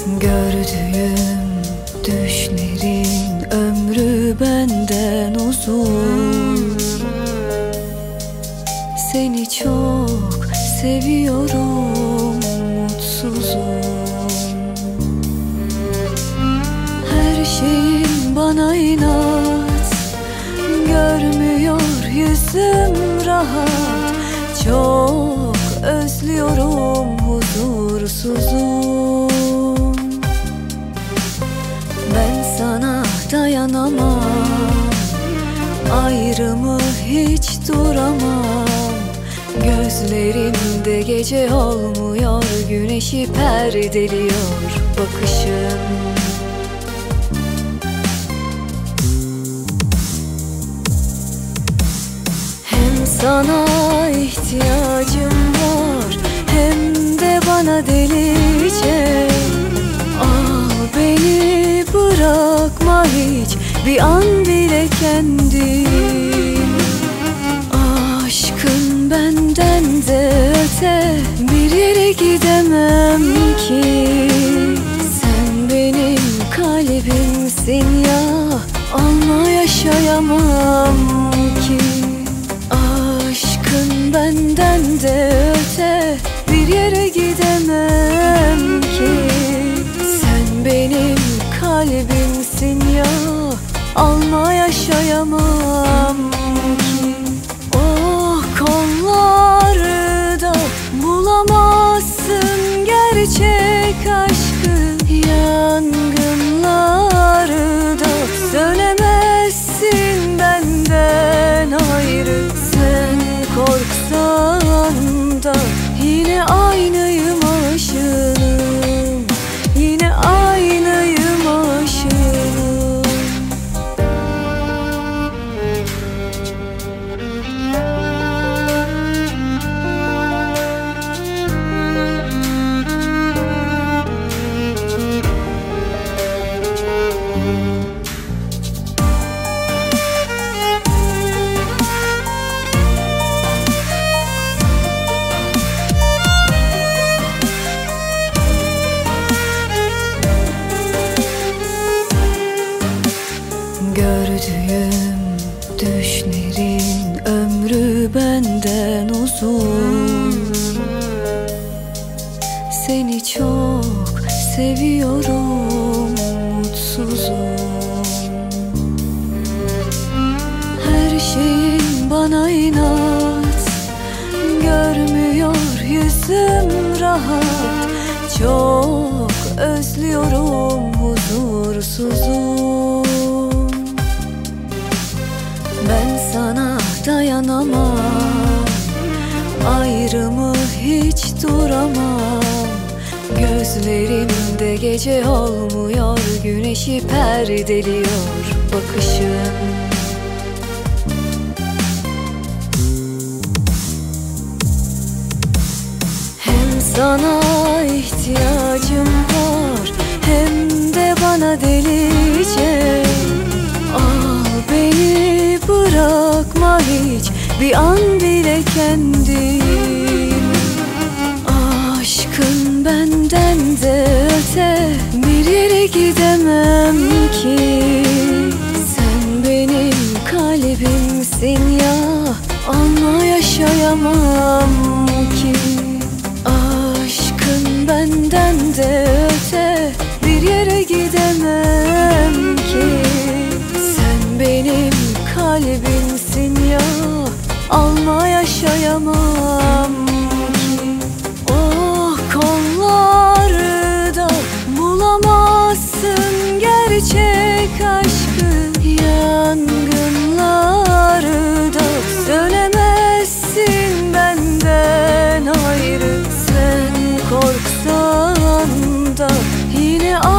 Gördüğüm düşlerin ömrü benden uzun. Seni çok seviyorum, mutsuzum. Her şeyin bana inat, görmüyor yüzüm rahat. Çok özlüyorum, huzursuzum. Ben sana dayanamam, ayrımı hiç duramam. Gözlerimde gece olmuyor, güneşi perdeliyor bakışın. Hem sana ihtiyacım var, hem de bana delice. Al beni, bırakma hiç bir an bile kendin. Aşkın benden de öte, bir yere gidemem ki. Sen benim kalbimsin ya, alma yaşayamam ki. Aşkın benden de öte, bir yere gidemem ki. Sen benim kalbimsin ya, alma yaşayamam ki. Oh, kollarda bulamazsın gerçek aşkı. Yangınlarda sönemezsin benden ayrı. Sen korksan da yine aynıyım aşığım, yine aynıyım aşığım. Gördüğüm düşlerin ömrü benden uzun. Seni çok seviyorum, mutsuzum. Her şeyin bana inat, görmüyor yüzüm rahat. Çok özlüyorum, huzursuzum. Ben sana dayanamam, ayrımı hiç duramam. Gözlerimde gece olmuyor, güneşi perdeliyor bakışın. Hem sana ihtiyacım var, hem de bana delice. Al beni, bırakma hiç bir an bile kendin. Aşkın benden de öte, bir yere gidemem ki. Sen benim kalbimsin ya, alma yaşayamam ki. Aşkın benden de öte, bir yere gidemem ki. Sen benim kalbimsin ya, alma yaşayamam ki. Oh, kollarda bulamazsın gerçek aşkı. Yangınlarda sönemezsin benden ayrı. Sen korksan da yine